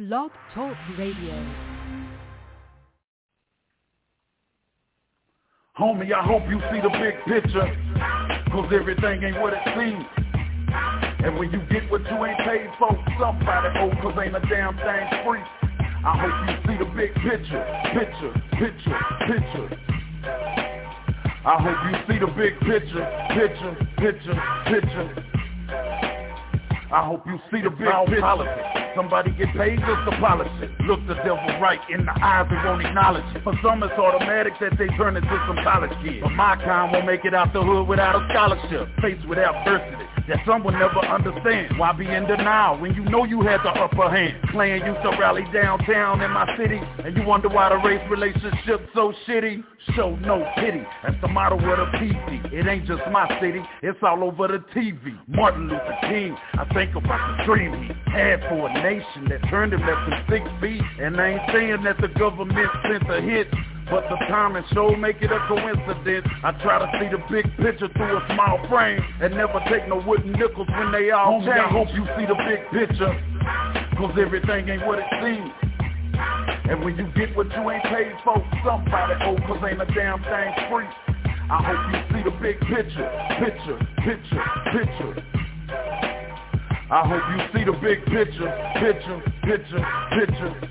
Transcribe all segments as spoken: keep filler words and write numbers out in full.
Blog Talk Radio. Homie, I hope you see the big picture, cause everything ain't what it seems. And when you get what you ain't paid for, somebody owe, cause ain't a damn thing free. I hope you see the big picture, picture, picture, picture. I hope you see the big picture, picture, picture, picture. I hope you see the big picture. Politics. Somebody get paid just to polish it. Look the devil right in the eyes and won't acknowledge it. For some it's automatic that they turn into some college kids. But my kind won't make it out the hood without a scholarship. Faced with adversity that some will never understand. Why be in denial when you know you had the upper hand? Clan used to rally downtown in my city, and you wonder why the race relationship's so shitty. Show no pity, that's the motto of the P C. It ain't just my city, it's all over the T V. Martin Luther King, I think about the dream he had for a nation that turned him less than six feet. And I ain't saying that the government sent a hit, but the time and show make it a coincidence. I try to see the big picture through a small frame and never take no wooden nickels when they all change. I hope you see the big picture, cause everything ain't what it seems. And when you get what you ain't paid for, somebody owe, cause ain't a damn thing free. I hope you see the big picture, picture, picture, picture. I hope you see the big picture, picture, picture, picture.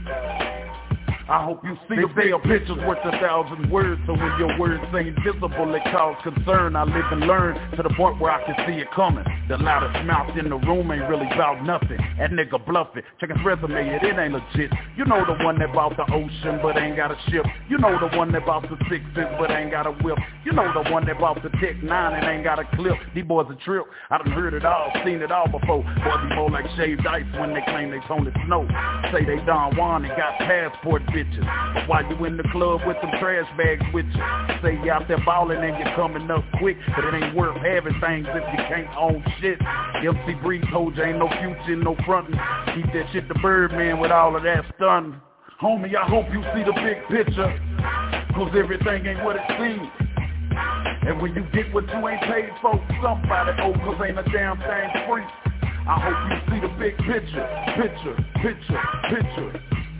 I hope you see they the big picture's worth a thousand words. So when your words ain't visible, it cause concern. I live and learn to the point where I can see it coming. The loudest mouth in the room ain't really about nothing. That nigga bluffing. Check his resume, it, it ain't legit. You know the one that bought the ocean but ain't got a ship. You know the one that bought the sixes but ain't got a whip. You know the one that bought the Tech nine and ain't got a clip. These boys a trip. I done heard it all, seen it all before. Boys be more like shaved ice when they claim they Tony Snow. Say they Don Juan and got passport bitches. But while you in the club with them trash bags with you, say you out there ballin' and you're coming up quick, but it ain't worth having things if you can't own shit. M C Breeze told you ain't no future, no frontin'. Keep that shit to Birdman with all of that stun. Homie, I hope you see the big picture, cause everything ain't what it seems. And when you get what you ain't paid for, somebody owe, cause ain't a damn thing free. I hope you see the big picture, picture, picture, picture.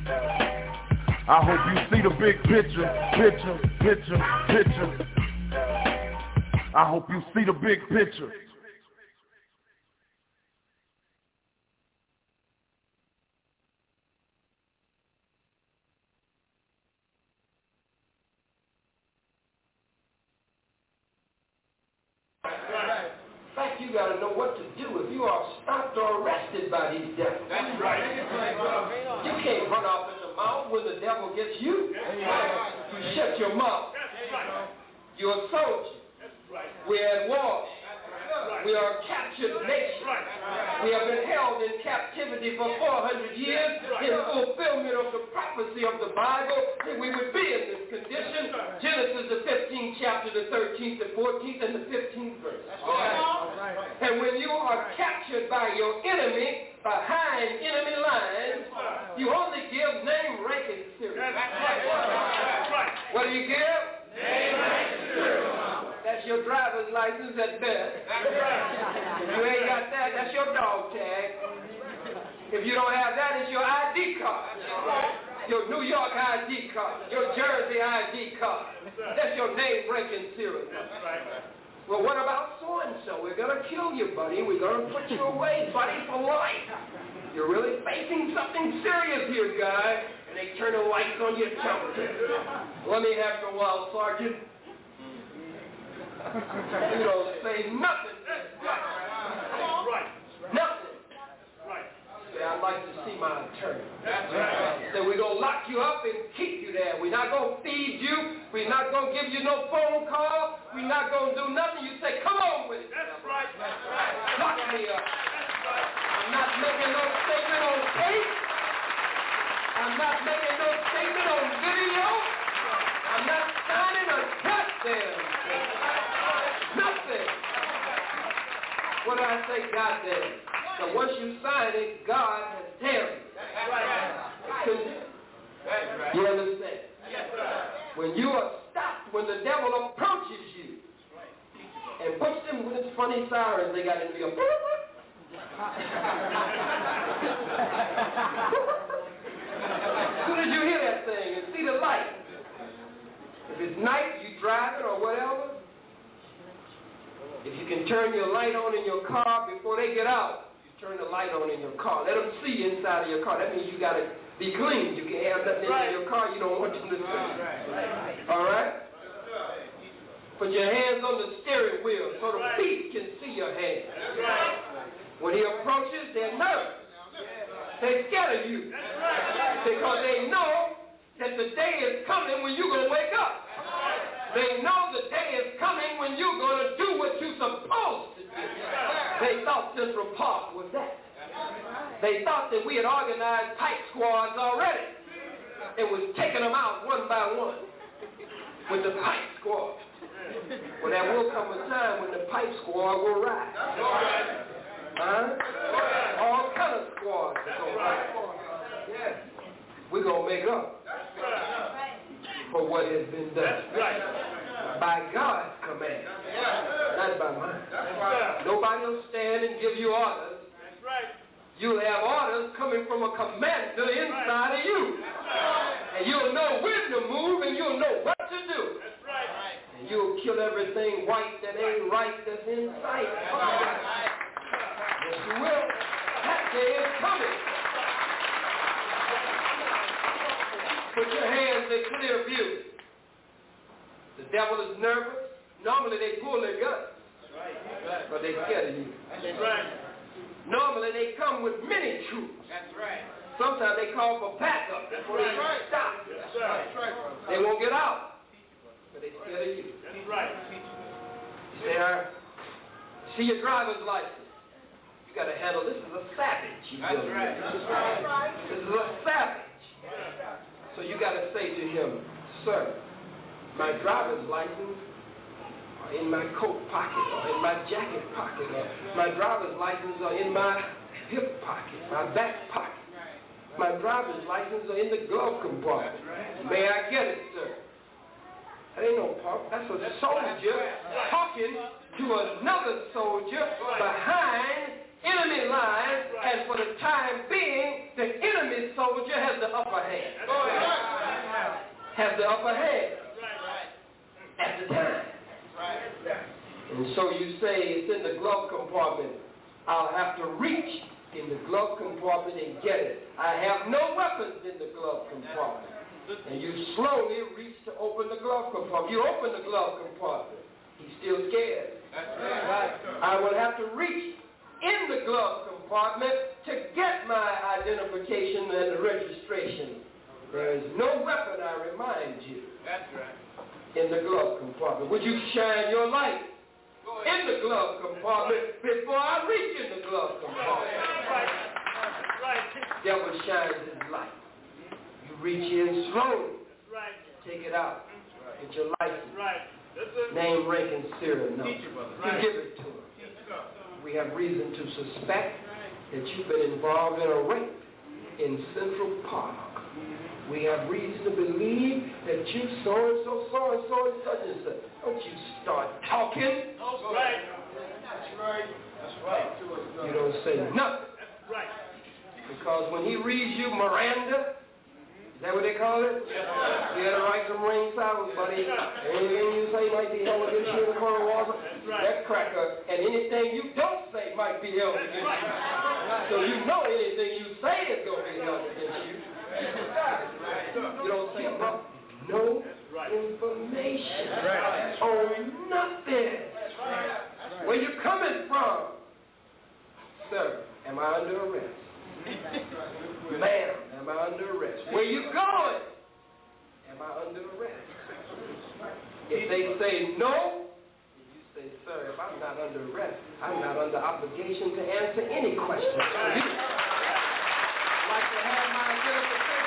I hope you see the big picture, picture, picture, picture. I hope you see the big picture. fact, you got to know what to do if you are stopped or arrested by these devils. That's right. You can't run off in the mouth when the devil gets you. You shut your mouth. You're a soldier. We're at war. We are a captured nation. We have been held in captivity for four hundred years in fulfillment of the prophecy of the Bible that we would be in this condition. Genesis, the fifteenth chapter, the thirteenth, the fourteenth, and the fifteenth verse. And when you are captured by your enemy, behind enemy lines, you only give name, rank, and serious. What do you give? Name, rank, and serious. That's your driver's license at best. If you ain't got that, that's your dog tag. If you don't have that, it's your I D card. Your New York I D card. Your Jersey I D card. That's your name, rank, and serious. Well, what about so-and-so? We're going to kill you, buddy. We're going to put you away, buddy, for life. You're really facing something serious here, guy. And they turn the lights on your tongue. Let me have your wild sergeant. You don't say nothing. Right. Nothing. Right. Say, I'd like to see my attorney. That's right. Say, we're going to lock you up and keep you there. We're not going to feed you. We're not going to give you no phone call. We're not going to do nothing. You say, come on with it. That's right. That's right. Lock me up. That's right. I'm not making no statement on tape. I'm not making no statement on video. I'm not signing a goddamn nothing. What did I say? God damn. So once you sign it, God has damned you. That's right. That's right. You understand? Yes, sir. When you are stopped, when the devil approaches you and puts them with his funny sirens they got in the night, you driving or whatever, if you can turn your light on in your car before they get out, you turn the light on in your car. Let them see inside of your car. That means you got to be clean. You can't have nothing right. in your car you don't want them to see. Right. All right? Put your hands on the steering wheel so the thief can see your hands. Right. When he approaches, they're nervous. They're scared of you. Because they know that the day is coming when you're going to wake up. They know the day is coming when you're going to do what you're supposed to do. They thought Central Park was that. They thought that we had organized pipe squads already and was taking them out one by one with the pipe squad. Well, there will come a time when the pipe squad will rise. Huh? All kind of squads are going to rise. We're going to make up for what has been done. By God's command. Not by mine. Nobody will stand and give you orders. You'll have orders coming from a commander inside of you. And you'll know when to move and you'll know what to do. And you'll kill everything white that ain't right that's in sight. Yes, you will. That day is coming. Put your hands in clear view. The devil is nervous. Normally they pull their guns. But they're scared of you. Normally they come with many troops. Sometimes they call for backup before they stop. They won't get out. But they're scared of you. You say, all right, see your driver's license. You got to handle this. This is a savage. You That's right. This is a savage. So you got to say to him, sir, my driver's license are in my coat pocket or in my jacket pocket, or my driver's license are in my hip pocket, my back pocket. My driver's license are in the glove compartment. May I get it, sir? That ain't no punk. That's a soldier talking to another soldier behind enemy lines, and for the time being, the enemy soldier has the upper hand. Has the upper hand at the time. And so you say, it's in the glove compartment. I'll have to reach in the glove compartment and get it. I have no weapons in the glove compartment. And you slowly reach to open the glove compartment. You open the glove compartment. He's still scared. I will have to reach in the glove compartment to get my identification and registration. There is no weapon, I remind you, That's right. in the glove compartment. Would you shine your light in the glove compartment before I reach in the glove compartment? Devil shines his light. You reach in slowly. Take it out. Get your license. Name, rank, and serial number. You give it to him. We have reason to suspect that you've been involved in a rape in Central Park. We have reason to believe that you so-and-so, so-and-so, and such and such. Don't you start talking. That's right. That's right. That's right. You don't say nothing. That's right. Because when he reads you Miranda, is that what they call it? Yeah. You had to write some ring silence, buddy. Anything you say might be held against you in the court of water. That cracker. And anything you don't say might be held against you. So you know anything you say is going to be held against you. You don't say about no information on nothing. Where you coming from? Sir, am I under arrest? Ma'am, am I under arrest? Where you going? Am I under arrest? If they say no, you say, sir, if I'm not under arrest, I'm not under obligation to answer any questions. I'd like to have my identification.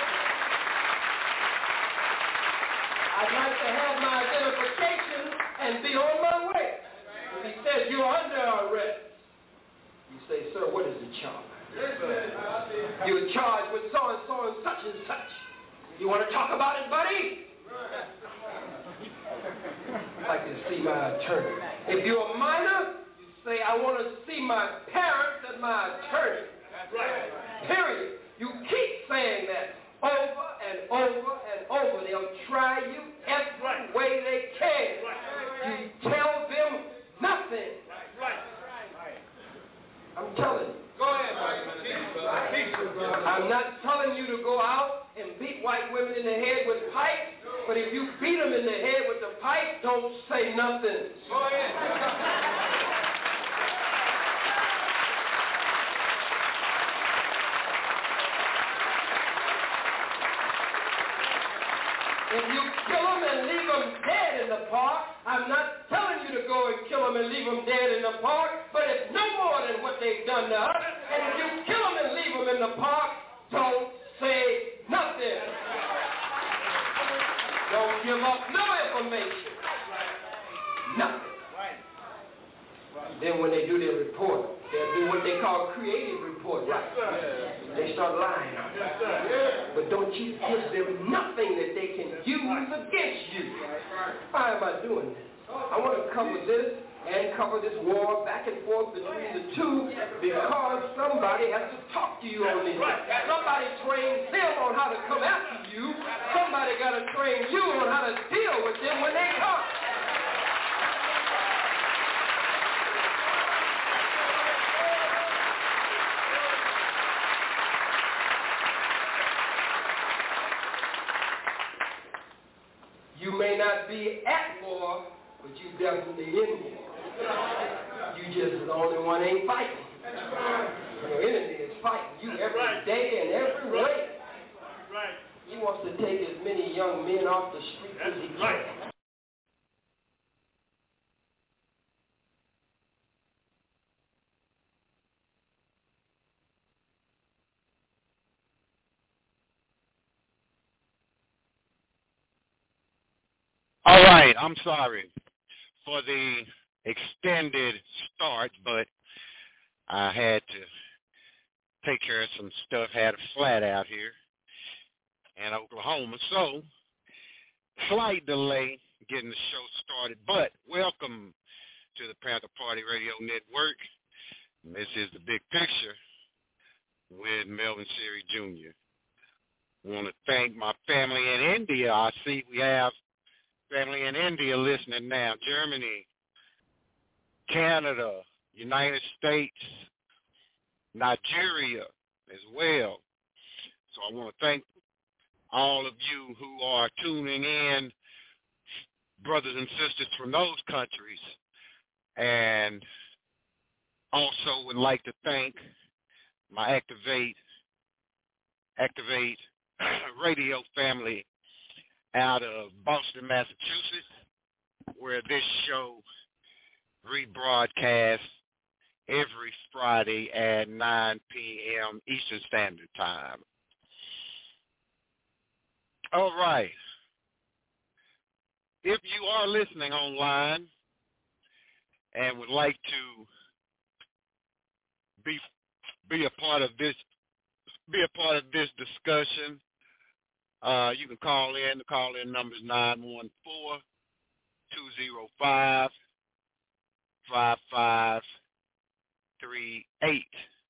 I'd like to have my identification and be on my way. If he says you're under arrest, you say, sir, what is the charge? You're charged with so-and-so and such and such. You want to talk about it, buddy? I'd like to see my attorney. If you're a minor, you say, I want to see my parents and my attorney. Period. You keep saying that over and over and over. They'll try you every way they I'm not telling you to go out and beat white women in the head with pipes, but if you beat them in the head with the pipe, don't say nothing. Go ahead. If you kill them and leave them dead in the park, I'm not telling you to go and kill them and leave them dead in the park, but it's no more than what they've done to us. And if you kill them and leave them in the park, don't say nothing. Don't give up no information. Nothing. Then when they do their report, they'll do what they call creative report. Right? They start lying. But don't you give them nothing that they can use against you. Why am I doing this? I want to cover this and cover this war back and forth between the two because somebody has to talk to you on this. Somebody trains them on how to come after you. Somebody got to train you on how to deal with them when they come. You may not be at war, but you definitely in war. You just the only one ain't fighting. Your enemy is fighting you every day and every way. He wants to take as many young men off the street as he can. All right, I'm sorry for the extended start, but I had to take care of some stuff, had a flat out here in Oklahoma. So, slight delay getting the show started, but welcome to the Panther Party Radio Network. This is The Big Picture with Melvin Siri Junior I want to thank my family in India. I see we have family in India listening now, Germany, Canada, United States, Nigeria as well. So I want to thank all of you who are tuning in, brothers and sisters from those countries. And also would like to thank my Activate, Activate radio family out of Boston, Massachusetts, where this show rebroadcasts every Friday at nine p.m. Eastern Standard Time. All right. If you are listening online and would like to be be a part of this be a part of this discussion, Uh, you can call in. The call-in number is nine one four, two zero five, five five three eight.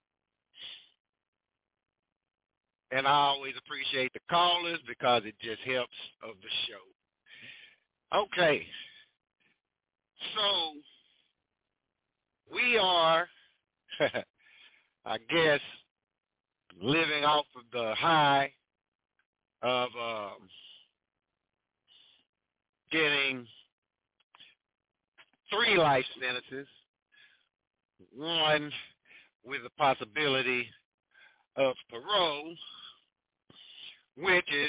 And I always appreciate the callers because it just helps of the show. Okay. So we are, I guess, living off of the high of um, getting three life sentences, one with the possibility of parole, which is,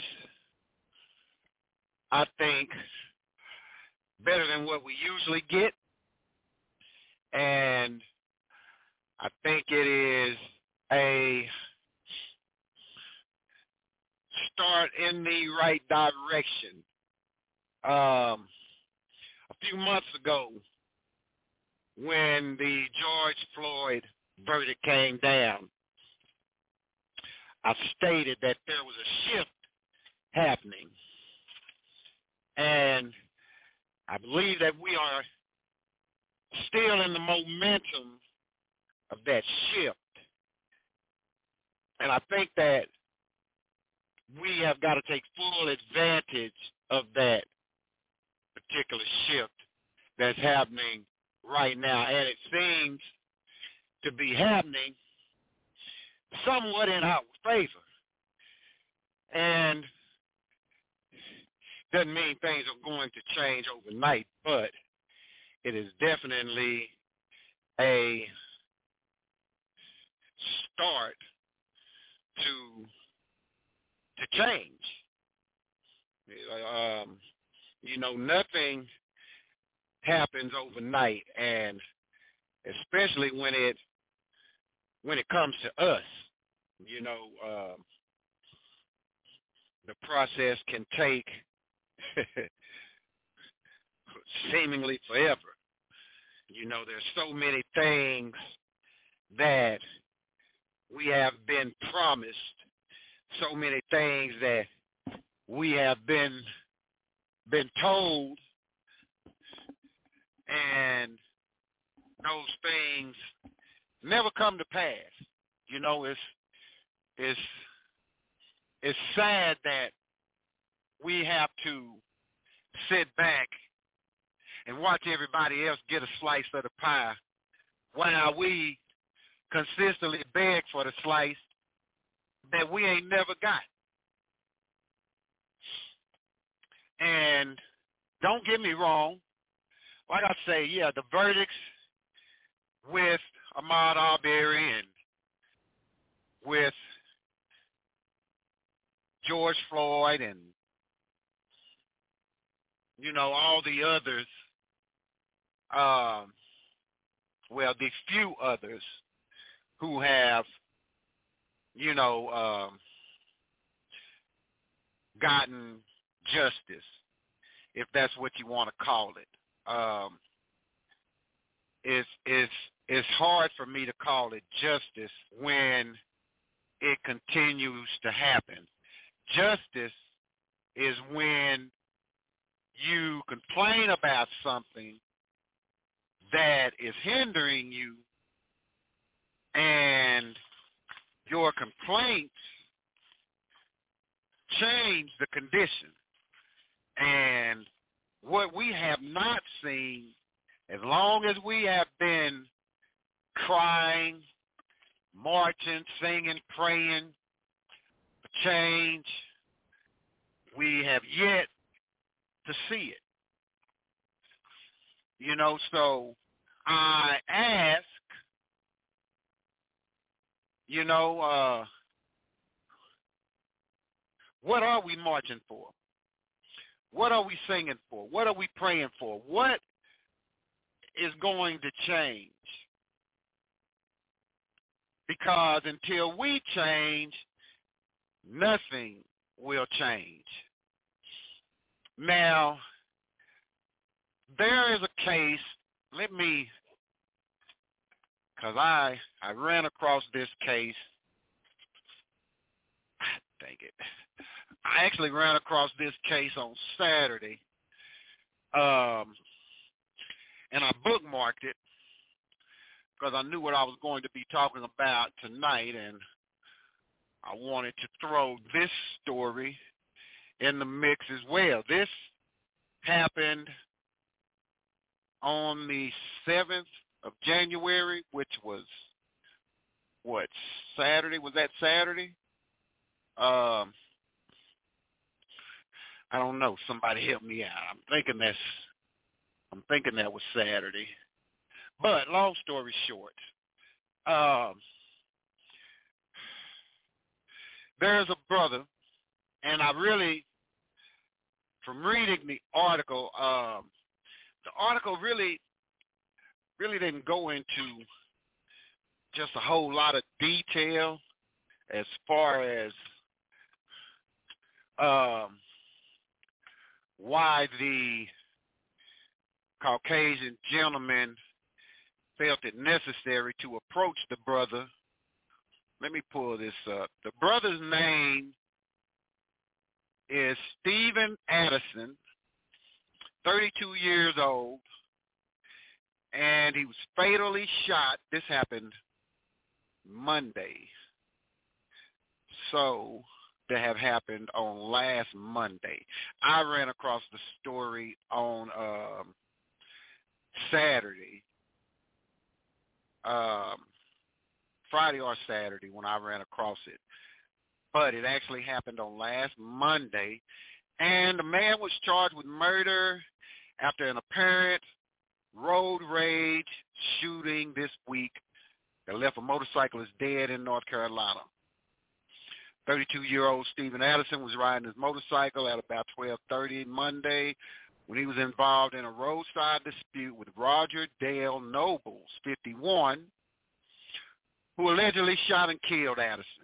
I think, better than what we usually get. And I think it is a start in the right direction. Um, a few months ago, when the George Floyd verdict came down, I stated that there was a shift happening. And I believe that we are still in the momentum of that shift. And I think that we have got to take full advantage of that particular shift that's happening right now. And it seems to be happening somewhat in our favor. And doesn't mean things are going to change overnight, but it is definitely a start to to change. Um, you know, nothing happens overnight, and especially when it when it comes to us, you know, um, the process can take seemingly forever. You know, there's so many things that we have been promised, so many things that we have been been told, and those things never come to pass. You know, it's it's it's sad that we have to sit back and watch everybody else get a slice of the pie while we consistently beg for the slice that we ain't never got. And don't get me wrong, like I say, yeah, the verdicts with Ahmaud Arbery and with George Floyd and, you know, all the others, um, well, the few others who have, you know, um, gotten justice, if that's what you want to call it. Um, it's, it's, it's hard for me to call it justice when it continues to happen. Justice is when you complain about something that is hindering you, and your complaints change the condition. And what we have not seen, as long as we have been crying, marching, singing, praying for change, we have yet to see it. You know, so I ask, you know, uh, what are we marching for? What are we singing for? What are we praying for? What is going to change? Because until we change, nothing will change. Now, there is a case, let me, because I, I ran across this case, dang it, I actually ran across this case on Saturday, um, and I bookmarked it because I knew what I was going to be talking about tonight, and I wanted to throw this story in the mix as well. This happened on the seventh of January, which was, what, Saturday? Was that Saturday? Um, I don't know. Somebody help me out. I'm thinking that's, I'm thinking that was Saturday. But long story short, um, there's a brother, and I really, from reading the article, um, the article really, really didn't go into just a whole lot of detail as far as um, why the Caucasian gentleman felt it necessary to approach the brother. Let me pull this up. The brother's name is Stephen Addison, thirty-two years old, and he was fatally shot. This happened Monday. So that have happened on last Monday. I ran across the story on um, Saturday, um, Friday or Saturday when I ran across it. but it actually happened on last Monday. And the man was charged with murder after an apparent road rage shooting this week that left a motorcyclist dead in North Carolina. thirty-two-year-old Stephen Addison was riding his motorcycle at about twelve thirty Monday when he was involved in a roadside dispute with Roger Dale Nobles, fifty-one, who allegedly shot and killed Addison.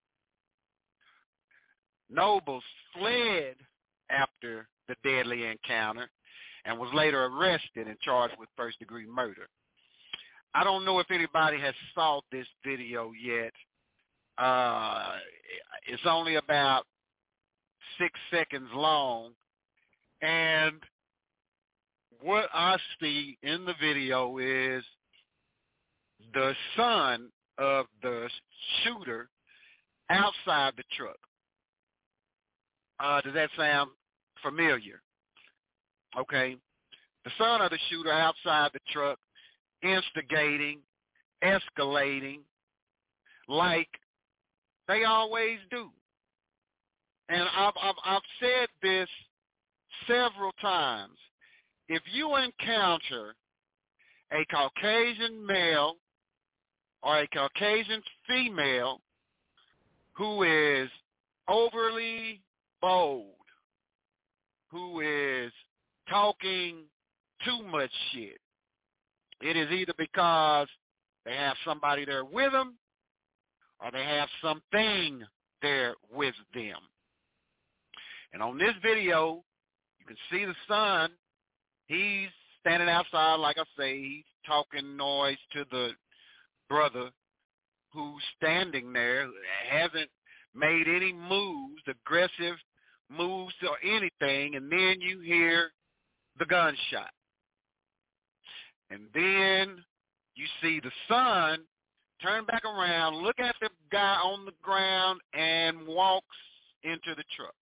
Nobles fled after the deadly encounter and was later arrested and charged with first-degree murder. I don't know if anybody has saw this video yet. Uh, it's only about six seconds long, and what I see in the video is the son of the shooter outside the truck. Uh, does that sound familiar? Okay. The son of the shooter outside the truck, instigating, escalating, like they always do. And I've, I've, I've said this several times. If you encounter a Caucasian male or a Caucasian female who is overly bold, who is talking too much shit, it is either because they have somebody there with them or they have something there with them. And on this video, you can see the son. He's standing outside, like I say, he's talking noise to the brother who's standing there, hasn't made any moves, aggressive moves or anything, and then you hear the gunshot. And then you see the son turn back around, look at the guy on the ground, and walks into the truck.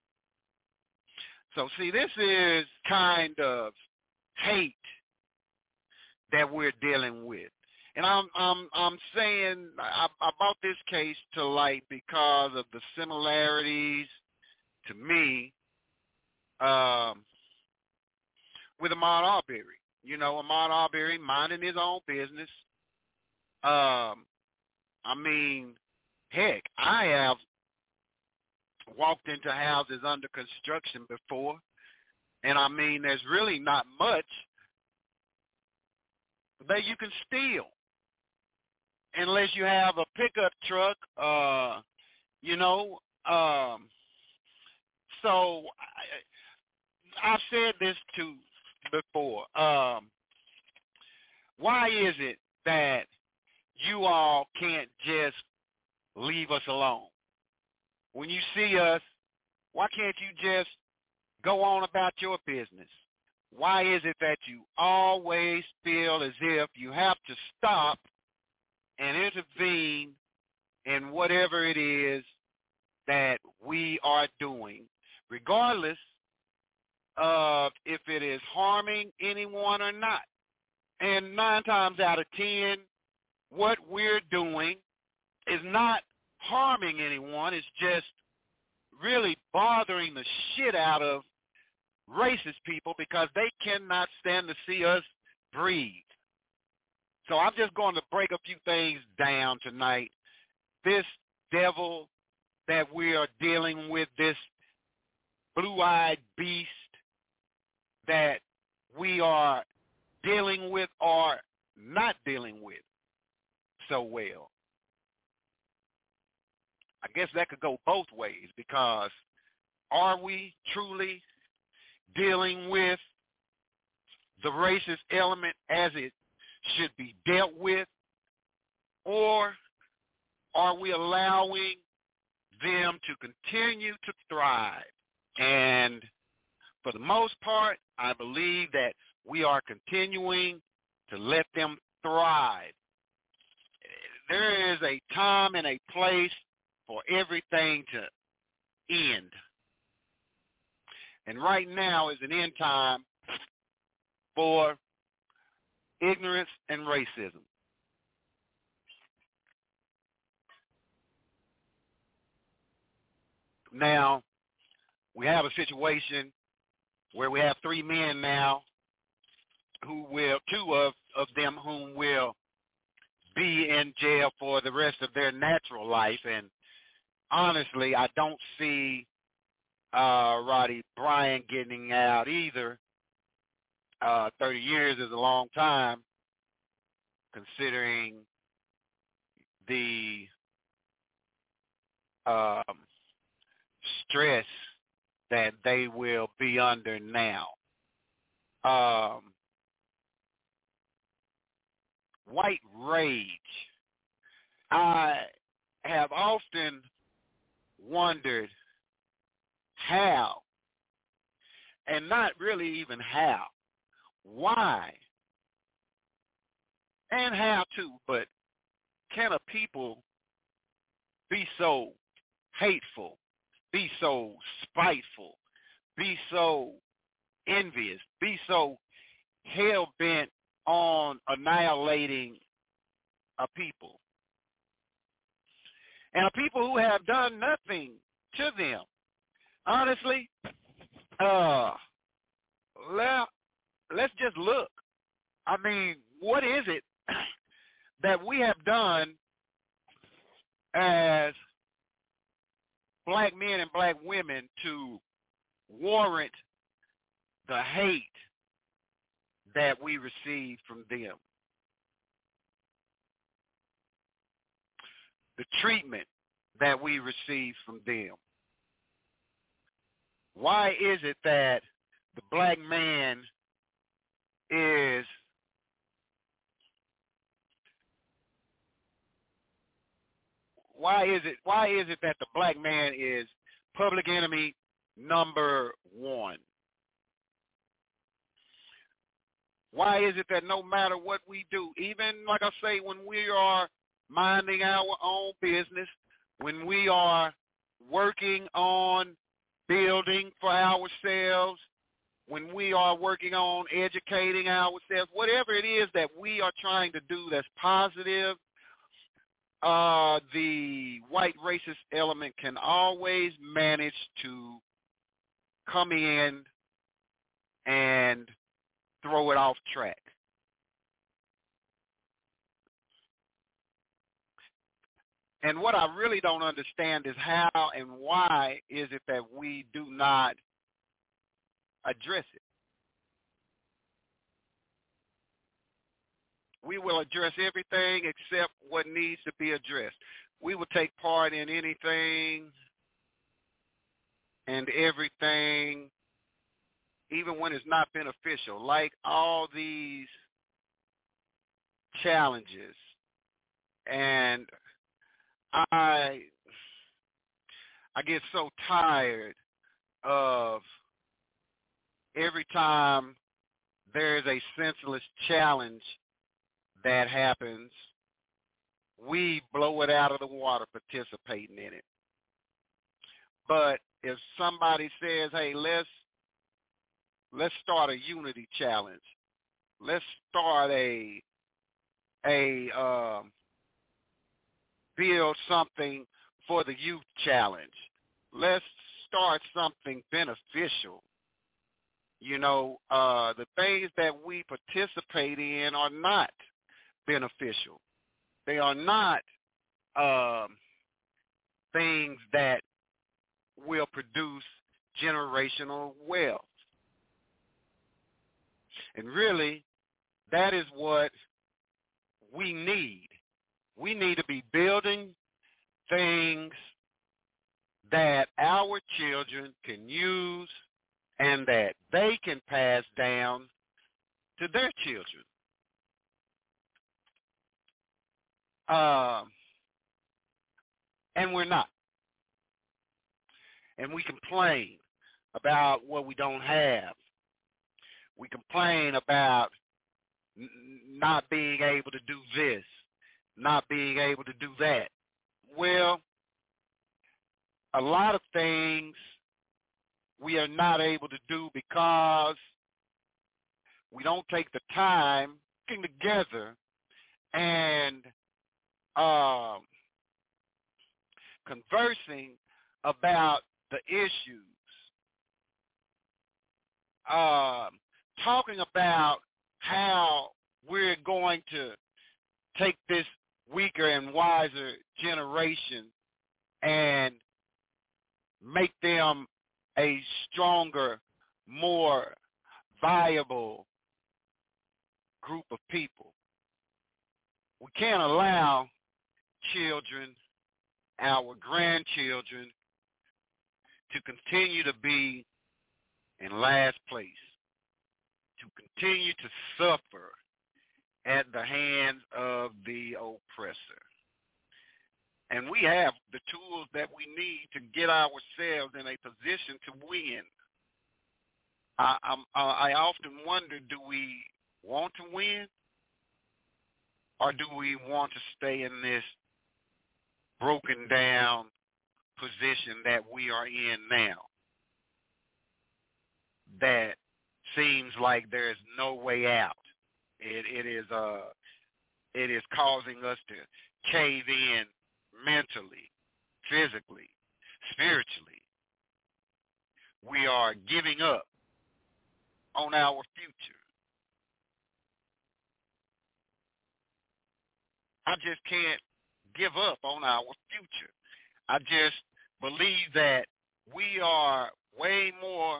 So, see, this is kind of hate that we're dealing with. And I'm I'm I'm saying I, I brought this case to light because of the similarities to me um, with Ahmaud Arbery. You know, Ahmaud Arbery minding his own business. Um, I mean, heck, I have walked into houses under construction before, and I mean, there's really not much that you can steal unless you have a pickup truck, uh, you know. Um, so I, I've said this too before. Um, why is it that you all can't just leave us alone? When you see us, why can't you just go on about your business? Why is it that you always feel as if you have to stop and intervene in whatever it is that we are doing, regardless of if it is harming anyone or not? And nine times out of ten, what we're doing is not harming anyone. It's just really bothering the shit out of racist people because they cannot stand to see us breathe. So I'm just going to break a few things down tonight. This devil that we are dealing with, this blue-eyed beast that we are dealing with or not dealing with so well. I guess that could go both ways, because are we truly dealing with the racist element as it should be dealt with, or are we allowing them to continue to thrive? And for the most part, I believe that we are continuing to let them thrive. There is a time and a place for everything to end. And right now is an end time for ignorance and racism. Now, we have a situation where we have three men now who will, two of, of them whom will be in jail for the rest of their natural life. And honestly, I don't see uh, Roddy Bryant getting out either. Uh, thirty years is a long time, considering the um, stress that they will be under now. Um, white rage. I have often wondered how, and not really even how, why, and how too, but can a people be so hateful, be so spiteful, be so envious, be so hell-bent on annihilating a people? And a people who have done nothing to them. Honestly, uh, let, let's just look. I mean, what is it that we have done as black men and black women to warrant the hate that we receive from them? The treatment that we receive from them. Why is it that the black man is why is it why is it that the black man is public enemy number one? Why is it that no matter what we do, even like I say, when we are minding our own business, when we are working on building for ourselves, when we are working on educating ourselves, whatever it is that we are trying to do that's positive, uh, the white racist element can always manage to come in and throw it off track. And what I really don't understand is how and why is it that we do not address it. We will address everything except what needs to be addressed. We will take part in anything and everything, even when it's not beneficial, like all these challenges. And I I get so tired of every time there's a senseless challenge that happens, we blow it out of the water participating in it. But if somebody says, hey, let's let's start a unity challenge. Let's start a a um, build something for the youth challenge. Let's start something beneficial. You know, uh, the things that we participate in are not beneficial. They are not um, things that will produce generational wealth. And really, that is what we need. We need to be building things that our children can use and that they can pass down to their children. Uh, and we're not. And we complain about what we don't have. We complain about n- not being able to do this, not being able to do that. Well, a lot of things we are not able to do because we don't take the time getting together and um, conversing about the issues, uh, talking about how we're going to take this weaker and wiser generation and make them a stronger, more viable group of people. We can't allow children, our grandchildren, to continue to be in last place, to continue to suffer at the hands of the oppressor. And we have the tools that we need to get ourselves in a position to win. I, I'm, I often wonder, do we want to win? Or do we want to stay in this broken down position that we are in now? That seems like there's no way out. It, it is uh, it is causing us to cave in mentally, physically, spiritually. We are giving up on our future. I just can't give up on our future. I just believe that we are way more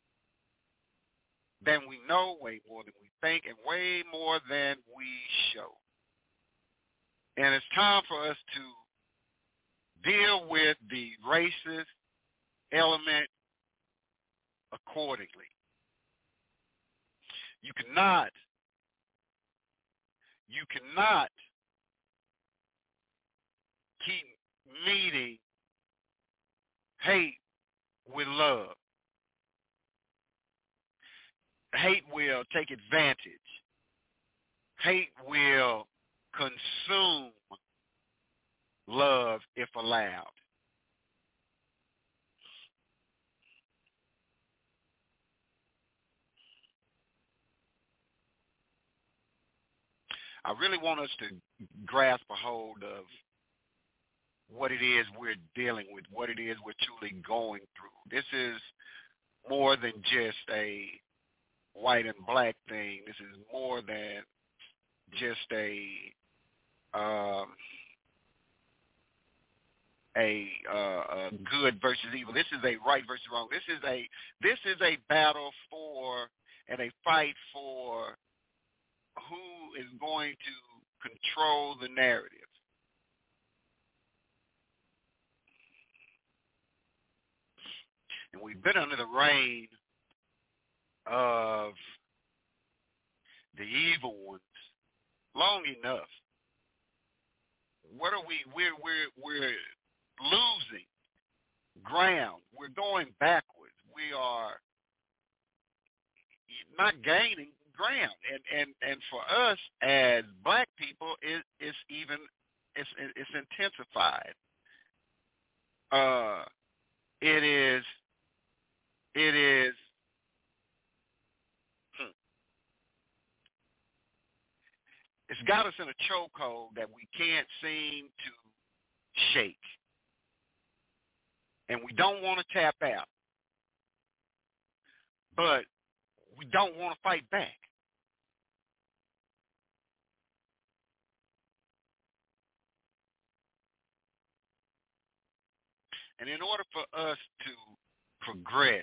than we know, way more than we think, and way more than we show. And it's time for us to deal with the racist element accordingly. You cannot, you cannot keep meeting hate with love. Hate will take advantage. Hate will consume love if allowed. I really want us to grasp a hold of what it is we're dealing with, what it is we're truly going through. This is more than just a white and black thing. This is more than just a um, a, uh, a good versus evil. This is a right versus wrong. This is a this is a battle for and a fight for who is going to control the narrative. And we've been under the reign of the evil ones long enough. What are we? We're we're we're losing ground. We're going backwards. We are not gaining ground. And and and for us as black people, it, it's even it's it's intensified. Uh, it is. It is. Hmm. It's got us in a chokehold that we can't seem to shake. And we don't want to tap out. But we don't want to fight back. And in order for us to progress,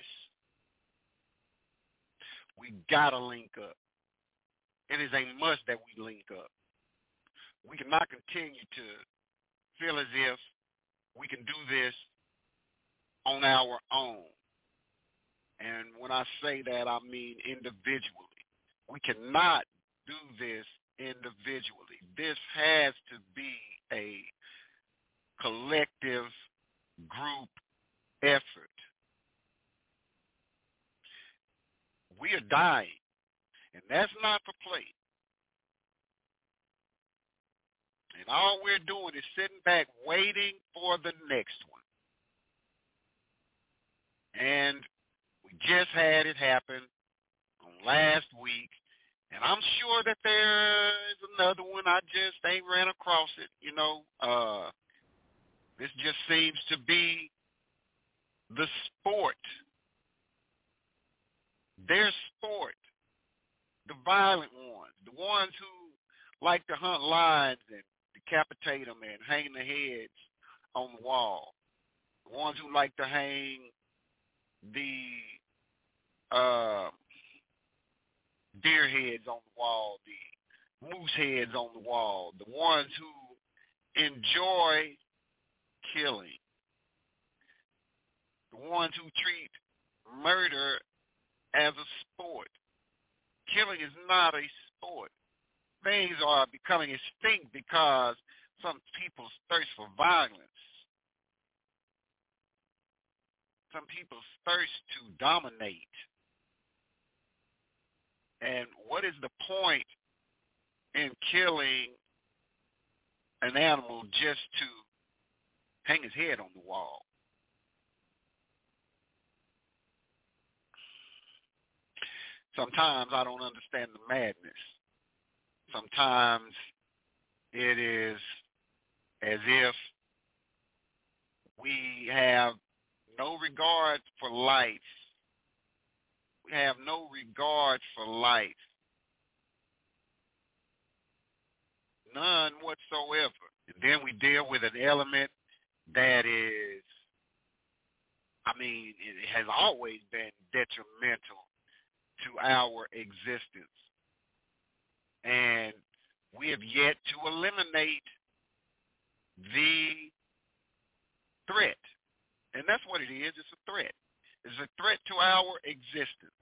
we got to link up. It is a must that we link up. We cannot continue to feel as if we can do this on our own. And when I say that, I mean individually. We cannot do this individually. This has to be a collective group effort. We are dying, and that's not for play. And all we're doing is sitting back waiting for the next one. And we just had it happen on last week, and I'm sure that there is another one. I just ain't ran across it. You know, uh, this just seems to be the sport, their sport, the violent ones, the ones who like to hunt lions and decapitate them and hang their heads on the wall, the ones who like to hang the uh, deer heads on the wall, the moose heads on the wall, the ones who enjoy killing, the ones who treat murder as a sport. Killing is not a sport. Things are becoming extinct because some people's thirst for violence, some people's thirst to dominate. And what is the point in killing an animal just to hang his head on the wall? Sometimes I don't understand the madness. Sometimes it is as if we have no regard for life. We have no regard for life. None whatsoever. And then we deal with an element that is, I mean, it has always been detrimental to our existence. And we have yet to eliminate the threat. And that's what it is. It's a threat. It's a threat to our existence.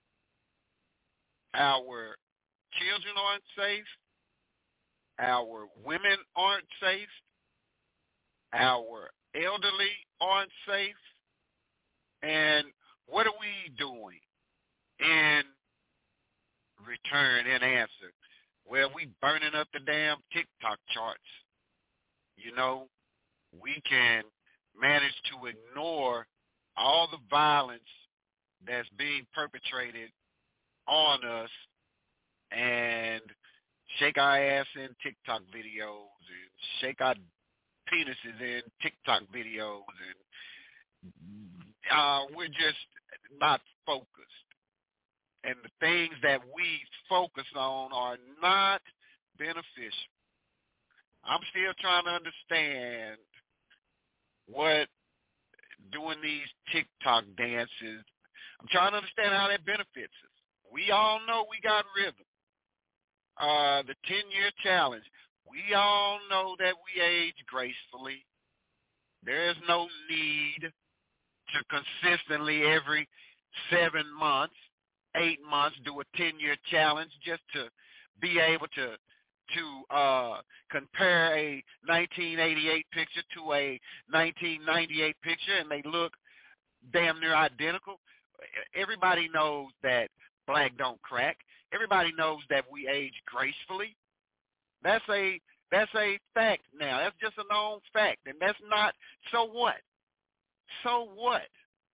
Our children aren't safe. Our women aren't safe. Our elderly aren't safe. And what are we doing in return, in answer? Well, we burning up the damn TikTok charts. You know, we can manage to ignore all the violence that's being perpetrated on us and shake our ass in TikTok videos and shake our penises in TikTok videos, and uh, we're just not focused. And the things that we focus on are not beneficial. I'm still trying to understand what doing these TikTok dances, I'm trying to understand how that benefits us. We all know we got rhythm. Uh, the ten-year challenge, we all know that we age gracefully. There is no need to consistently every seven months, eight months do a ten-year challenge just to be able to to uh, compare a nineteen eighty-eight picture to a nineteen ninety-eight picture, and they look damn near identical. Everybody knows that black don't crack. Everybody knows that we age gracefully. That's a that's a fact now. That's just a known fact, and that's not. So what? So what?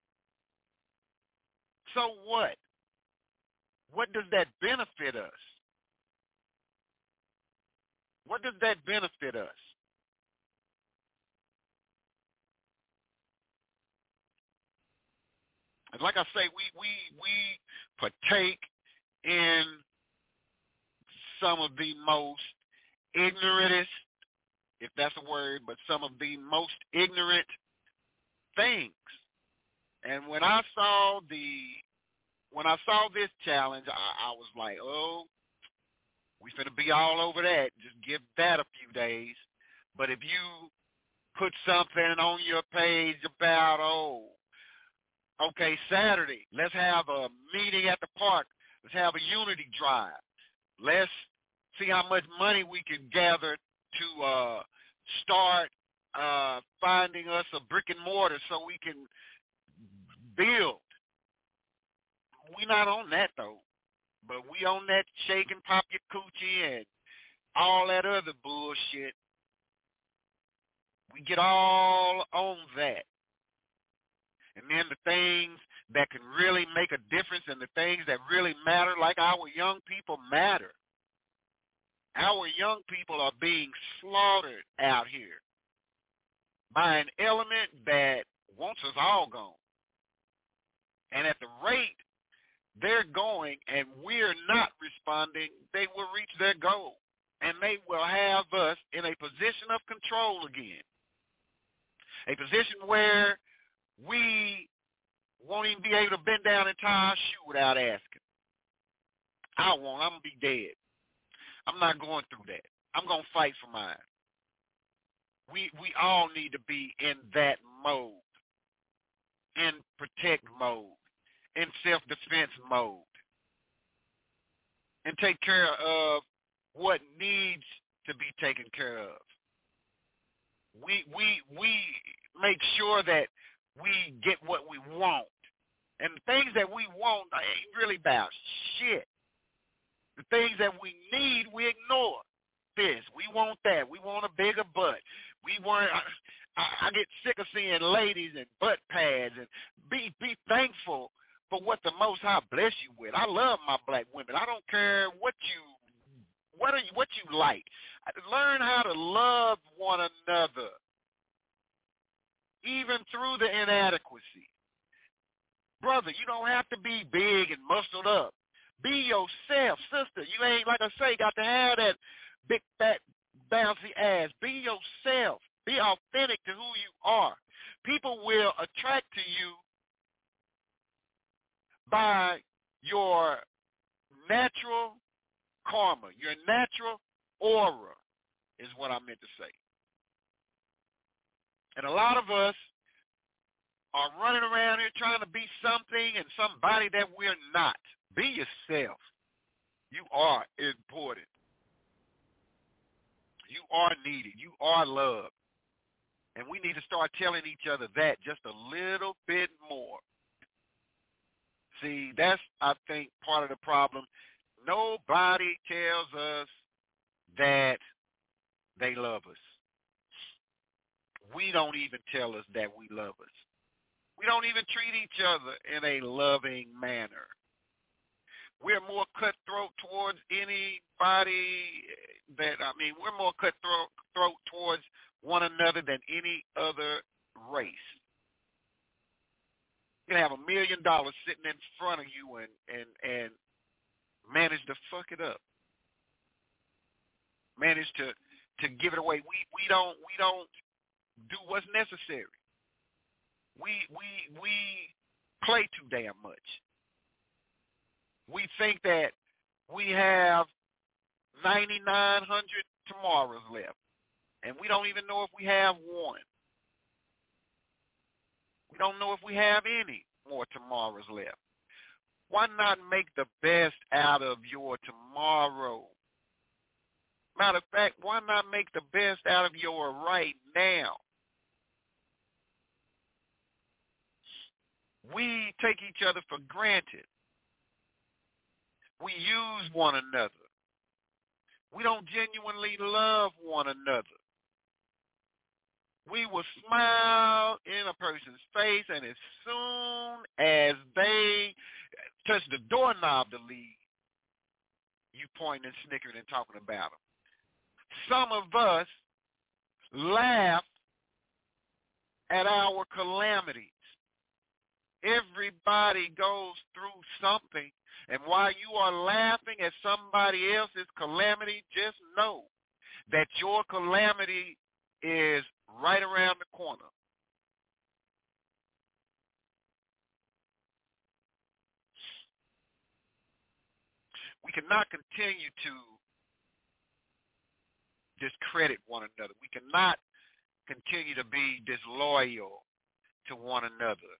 So what? What does that benefit us? What does that benefit us? And like I say, we we we partake in some of the most ignorantest, if that's a word, but some of the most ignorant things. And when I saw the when I saw this challenge, I, I was like, oh, we finna be all over that. Just give that a few days. But if you put something on your page about, oh, okay, Saturday, let's have a meeting at the park. Let's have a unity drive. Let's see how much money we can gather to uh, start uh, finding us a brick and mortar so we can build. We're not on that, though. But we on that shake and pop your coochie and all that other bullshit. We get all on that. And then the things that can really make a difference and the things that really matter, like our young people matter. Our young people are being slaughtered out here by an element that wants us all gone. And at the rate they're going and we're not responding, they will reach their goal. And they will have us in a position of control again. A position where we won't even be able to bend down and tie our shoe without asking. I won't. I'm going to be dead. I'm not going through that. I'm going to fight for mine. We we all need to be in that mode, in protect mode, in self-defense mode, and take care of what needs to be taken care of. We we we make sure that we get what we want. And the things that we want ain't really about shit. The things that we need, we ignore. This, we want that. We want a bigger butt. We want, I, I get sick of seeing ladies and butt pads, and be be thankful for what the Most High bless you with. I love my black women. I don't care what you, what are you, what you like. Learn how to love one another, even through the inadequacy. Brother, you don't have to be big and muscled up. Be yourself, sister. You ain't, like I say, got to have that big, fat, bouncy ass. Be yourself. Be authentic to who you are. People will attract to you by your natural karma, your natural aura is what I meant to say. And a lot of us are running around here trying to be something and somebody that we're not. Be yourself. You are important. You are needed. You are loved. And we need to start telling each other that just a little bit more. See, that's, I think, part of the problem. Nobody tells us that they love us. We don't even tell us that we love us. We don't even treat each other in a loving manner. We're more cutthroat towards anybody that, I mean, we're more cutthroat throat towards one another than any other race. You can have a million dollars sitting in front of you and, and, and manage to fuck it up. Manage to, to give it away. We we don't we don't do what's necessary. We we we play too damn much. We think that we have ninety-nine hundred tomorrows left, and we don't even know if we have one. We don't know if we have any more tomorrows left. Why not make the best out of your tomorrow? Matter of fact, why not make the best out of your right now? We take each other for granted. We use one another. We don't genuinely love one another. We will smile in a person's face, and as soon as they touch the doorknob to leave, you point and snickering and talking about them. Some of us laugh at our calamities. Everybody goes through something, and while you are laughing at somebody else's calamity, just know that your calamity is right around the corner. We cannot continue to discredit one another. We cannot continue to be disloyal to one another.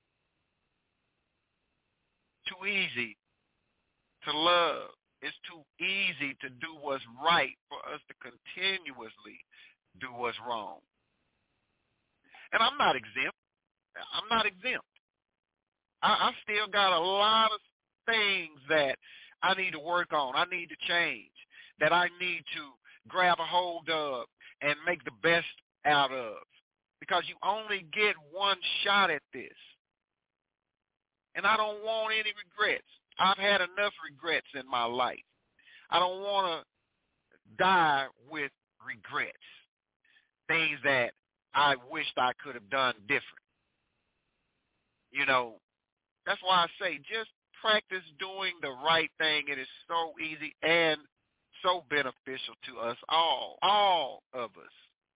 Too easy to love. It's too easy to do what's right for us to continuously do what's wrong. And I'm not exempt. I'm not exempt. I, I still got a lot of things that I need to work on. I need to change, that I need to grab a hold of and make the best out of, because you only get one shot at this. And I don't want any regrets. I've had enough regrets in my life. I don't want to die with regrets, things that I wished I could have done different. You know, That's why I say just practice doing the right thing. It is so easy and so beneficial to us all, all of us.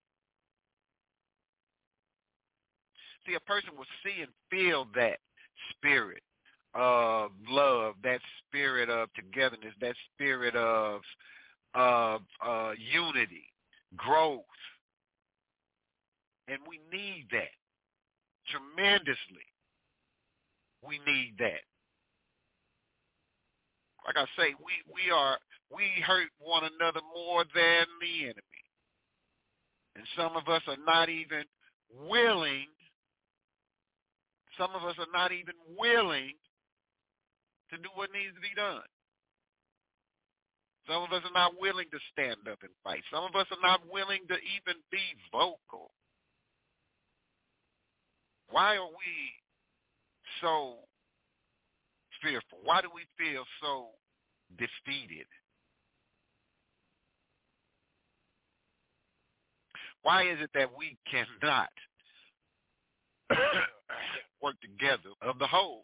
See, a person will see and feel that spirit of love, that spirit of togetherness, that spirit of, of uh, unity, growth. And we need that tremendously. We need that. Like I say, we, we are we hurt one another more than the enemy. And some of us are not even willing, some of us are not even willing to do what needs to be done. Some of us are not willing to stand up and fight. Some of us are not willing to even be vocal. Why are we so fearful? Why do we feel so defeated? Why is it that we cannot work together of the whole?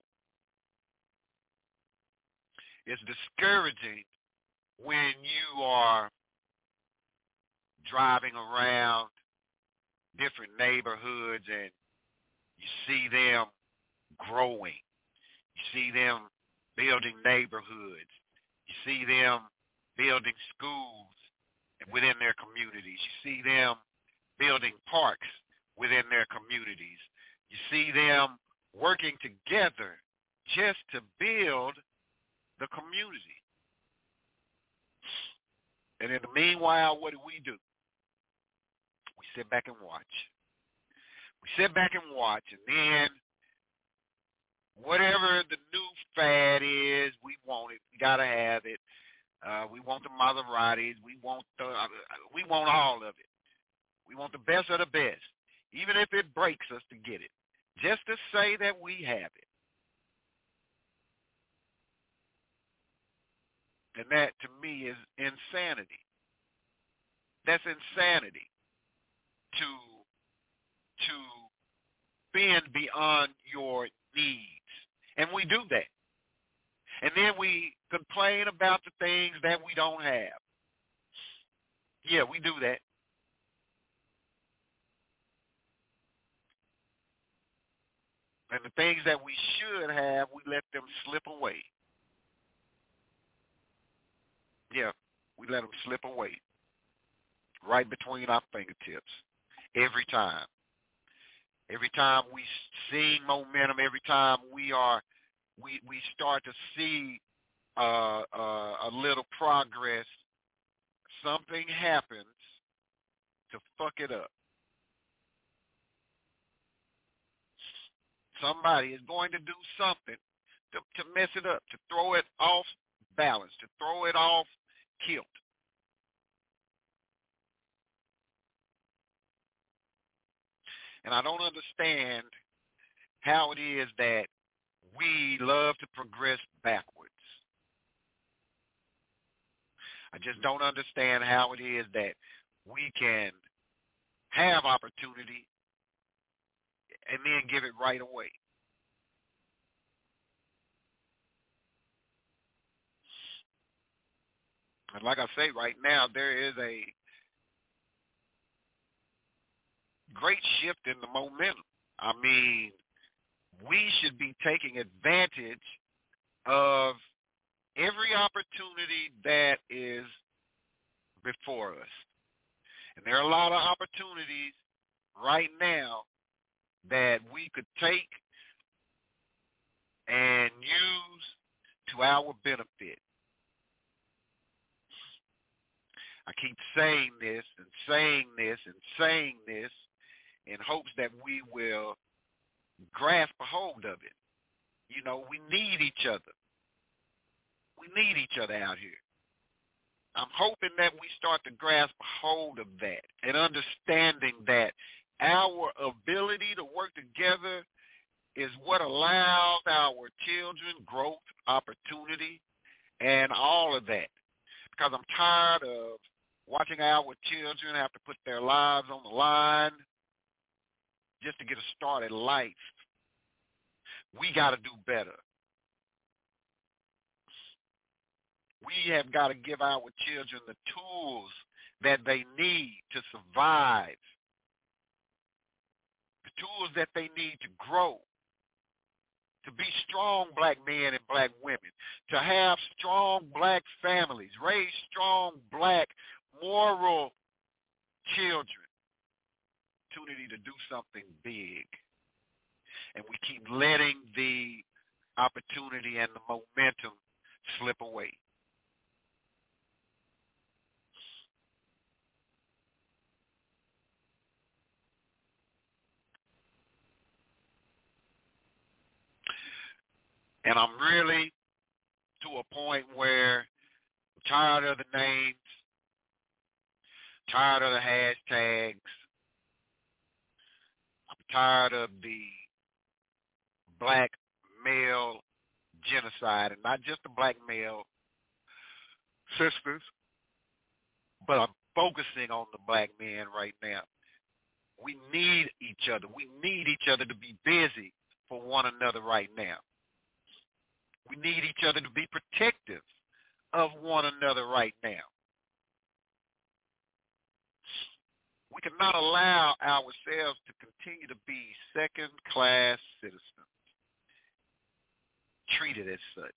It's discouraging when you are driving around different neighborhoods and you see them growing. You see them building neighborhoods. You see them building schools within their communities. You see them building parks within their communities. You see them working together just to build the community. And in the meanwhile, what do we do? We sit back and watch. We sit back and watch, and then whatever the new fad is, we want it. We gotta have it. Uh, we want the Maseratis. We want the. Uh, we want all of it. We want the best of the best, even if it breaks us to get it, just to say that we have it. And that, to me, is insanity. That's insanity to to bend beyond your needs. And we do that. And then we complain about the things that we don't have. Yeah, we do that. And the things that we should have, we let them slip away. Yeah, we let them slip away right between our fingertips every time. Every time we see momentum, every time we are, we we start to see uh, uh, a little progress, something happens to fuck it up. Somebody is going to do something to, to mess it up, to throw it off balance, to throw it off kilt. And I don't understand how it is that we love to progress backwards. I just don't understand how it is that we can have opportunity and then give it right away. And like I say, right now, there is a great shift in the momentum. I mean, we should be taking advantage of every opportunity that is before us. And there are a lot of opportunities right now that we could take and use to our benefit. I keep saying this and saying this and saying this in hopes that we will grasp a hold of it. You know, we need each other. We need each other out here. I'm hoping that we start to grasp a hold of that and understanding that our ability to work together is what allows our children growth, opportunity, and all of that. Because I'm tired of watching our children have to put their lives on the line just to get a start at life. We got to do better. We have got to give our children the tools that they need to survive, the tools that they need to grow, to be strong black men and black women, to have strong black families, raise strong black moral children. Opportunity to do something big. And we keep letting the opportunity and the momentum slip away. And I'm really to a point where I'm tired of the names, tired of the hashtags, I'm tired of the black male genocide, and not just the black male sisters, but I'm focusing on the black men right now. We need each other. We need each other to be busy for one another right now. We need each other to be protective of one another right now. We cannot allow ourselves to continue to be second-class citizens, treated as such.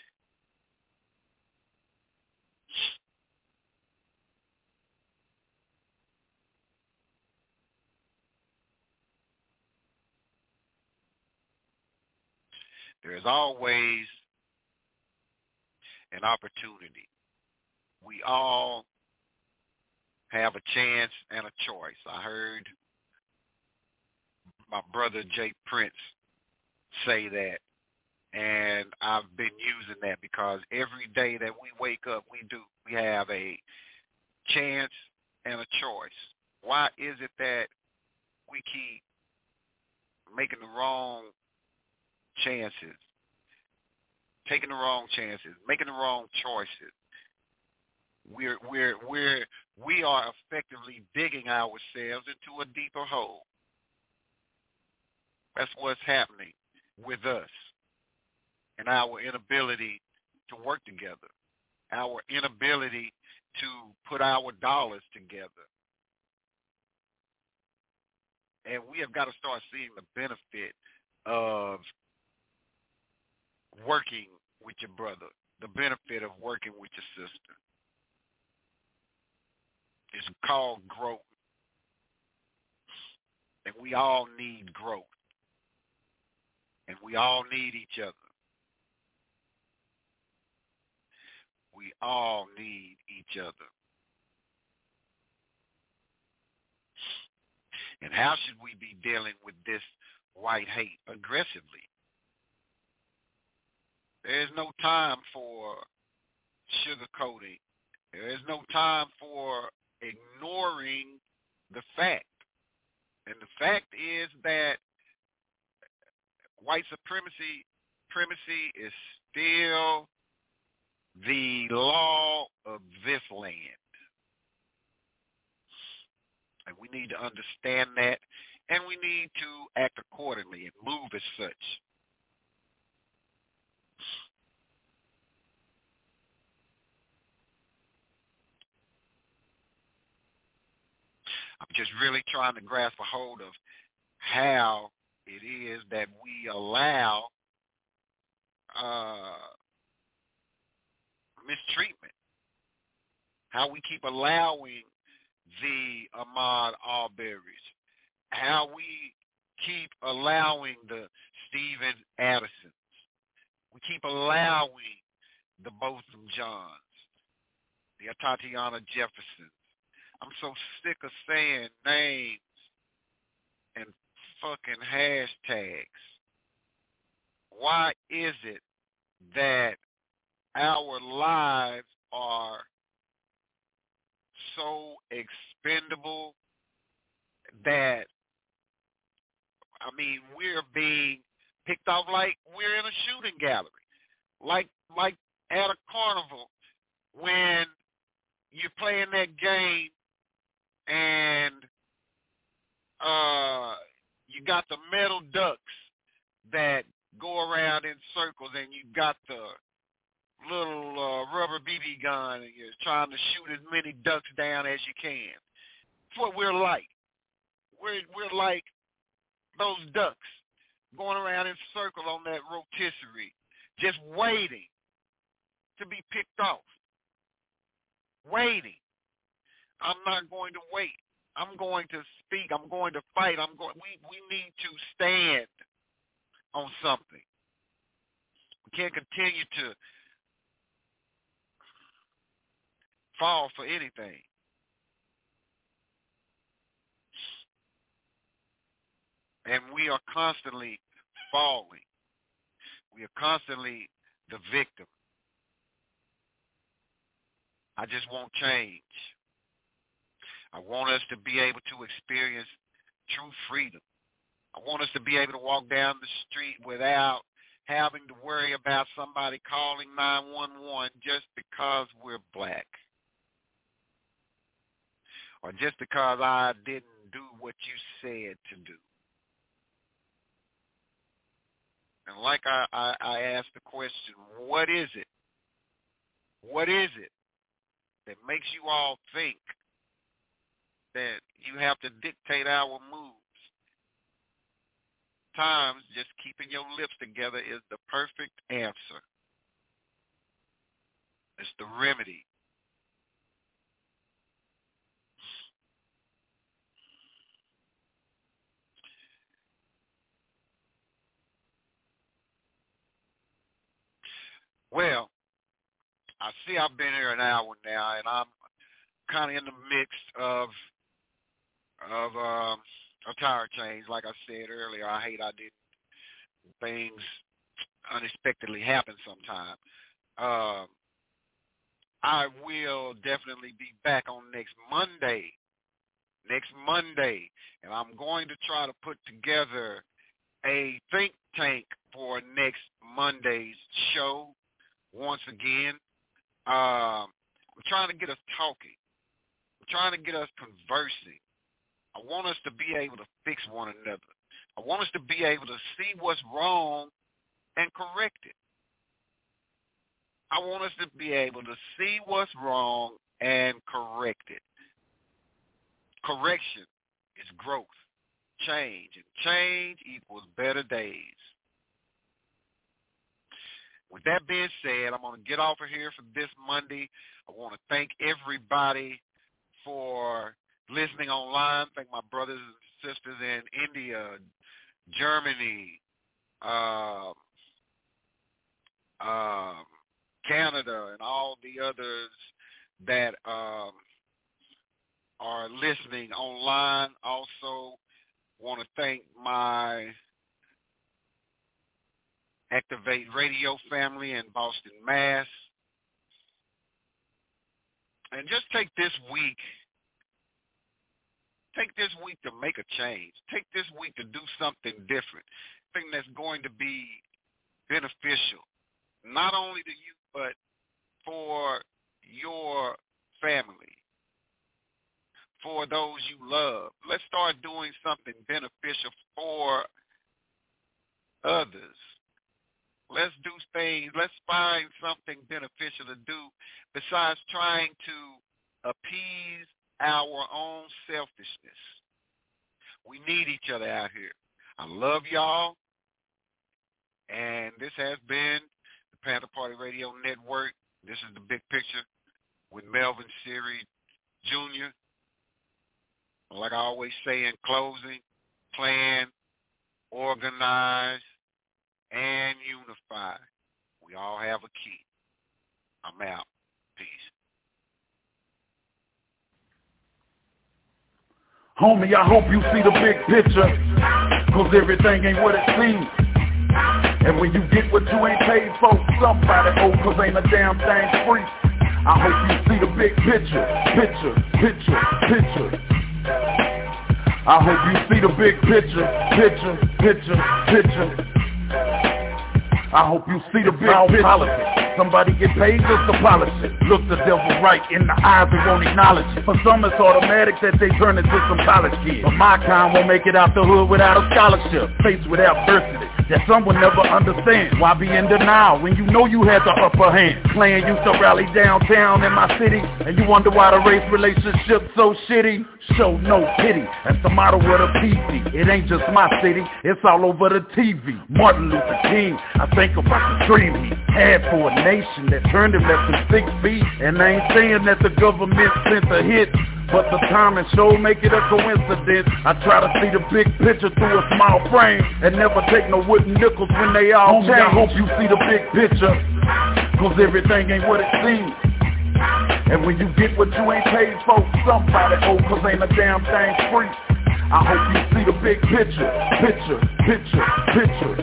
There is always an opportunity. We all have a chance and a choice. I heard my brother Jay Prince say that, and I've been using that because every day that we wake up, we do we have a chance and a choice. Why is it that we keep making the wrong chances, taking the wrong chances, making the wrong choices? We're we're we're we are effectively digging ourselves into a deeper hole. That's what's happening with us and our inability to work together, our inability to put our dollars together. And we have got to start seeing the benefit of working with your brother, the benefit of working with your sister. It's called growth. And we all need growth. And we all need each other. We all need each other. And how should we be dealing with this white hate aggressively? There is no time for sugarcoating. There is no time for ignoring the fact. And the fact is that white supremacy supremacy is still the law of this land. And we need to understand that, and we need to act accordingly and move as such. I'm just really trying to grasp a hold of how it is that we allow uh, mistreatment, how we keep allowing the Ahmaud Arbery's, how we keep allowing the Stephen Addisons, we keep allowing the Botham Johns, the Tatiana Jeffersons. I'm so sick of saying names and fucking hashtags. Why is it that our lives are so expendable that, I mean, we're being picked off like we're in a shooting gallery, like like at a carnival when you're playing that game and uh, you got the metal ducks that go around in circles and you got the little uh, rubber B B gun and you're trying to shoot as many ducks down as you can. That's what we're like. We're, we're like those ducks going around in circles on that rotisserie, just waiting to be picked off. Waiting. I'm not going to wait. I'm going to speak. I'm going to fight. I'm going. We we need to stand on something. We can't continue to fall for anything. And we are constantly falling. We are constantly the victim. I just want change. I want us to be able to experience true freedom. I want us to be able to walk down the street without having to worry about somebody calling nine one one just because we're black. Or just because I didn't do what you said to do. And like I, I, I asked the question, what is it? What is it that makes you all think that you have to dictate our moves? Times just keeping your lips together is the perfect answer. It's the remedy. Well, I see I've been here an hour now, and I'm kind of in the midst of of um, a tire change. Like I said earlier, I hate I did things unexpectedly happen sometime. Uh, I will definitely be back on next Monday. Next Monday, and I'm going to try to put together a think tank for next Monday's show. Once again, um, I'm trying to get us talking. I'm trying to get us conversing. I want us to be able to fix one another. I want us to be able to see what's wrong and correct it. I want us to be able to see what's wrong and correct it. Correction is growth, change, and change equals better days. With that being said, I'm going to get off of here for this Monday. I want to thank everybody for listening online. Thank my brothers and sisters in India, Germany, uh, uh, Canada, and all the others that um, are listening online. Also want to thank my Activate Radio family in Boston, Mass. And just take this week, take this week to make a change. Take this week to do something different, something that's going to be beneficial, not only to you, but for your family, for those you love. Let's start doing something beneficial for others. Let's do things, let's find something beneficial to do besides trying to appease our own selfishness. We need each other out here. I love y'all. And this has been the Panther Party Radio Network. This is the Big Picture with Melvin Siri Junior Like I always say in closing, plan, organize, and unify. We all have a key. I'm out. Peace. Homie, I hope you see the big picture, cause everything ain't what it seems. And when you get what you ain't paid for, somebody owe, cause ain't a damn thing free. I hope you see the big picture, picture, picture, picture. I hope you see the big picture, picture, picture, picture. I hope you see the big picture. somebody get paid just to polish it. Look the devil right in the eyes and won't acknowledge it. For some it's automatic that they turn into some college kids, but my kind won't make it out the hood without a scholarship. Faced with adversity that some will never understand. Why be in denial when you know you had the upper hand? Clan used to rally downtown in my city, and you wonder why the race relationship's so shitty. Show no pity, that's the motto of the P C. It ain't just my city, it's all over the T V. Martin Luther King, I think about the dream he had for a nation that turned him less than six feet. And I ain't saying that the government sent a hit, but the time and show make it a coincidence. I try to see the big picture through a small frame and never take no wooden nickels when they all change. I hope you see the big picture, cause everything ain't what it seems. And when you get what you ain't paid for, somebody owe, cause ain't a damn thing free. I hope you see the big picture, picture, picture, picture.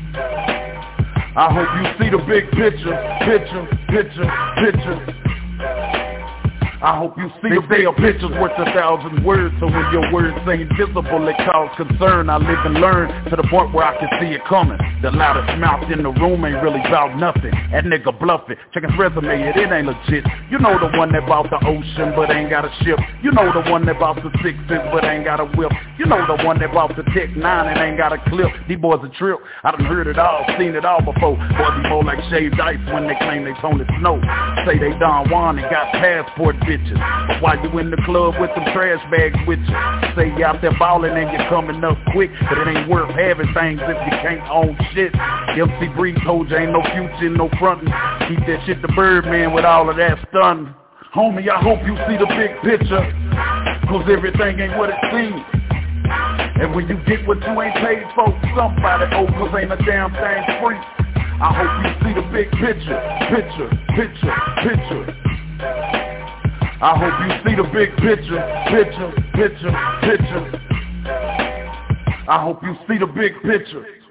I hope you see the big picture, picture, picture, picture. I hope you see they say a picture's worth a thousand words, so when your words ain't visible, it cause concern. I live and learn to the point where I can see it coming. The loudest mouth in the room ain't really about nothing. That nigga bluffing. Check his resume, it, it ain't legit. You know the one that bought the ocean but ain't got a ship. You know the one that bought the sixes but ain't got a whip. You know the one that bought the Tech nine and ain't got a clip. These boys a trip. I done heard it all, seen it all before. Boys be more like shaved ice when they claim they Tony Snow. Say they Don Juan and got passport bitches. But while you in the club with them trash bags with you, say you out there ballin' and you're coming up quick, but it ain't worth having things if you can't own shit. M C Breeze told you ain't no future, no frontin'. Keep that shit to Birdman with all of that stun. Homie, I hope you see the big picture, cause everything ain't what it seems. And when you get what you ain't paid for, somebody owe, cause ain't a damn thing free. I hope you see the big picture, picture, picture, picture. I hope you see the big picture, picture, picture, picture. I hope you see the big picture.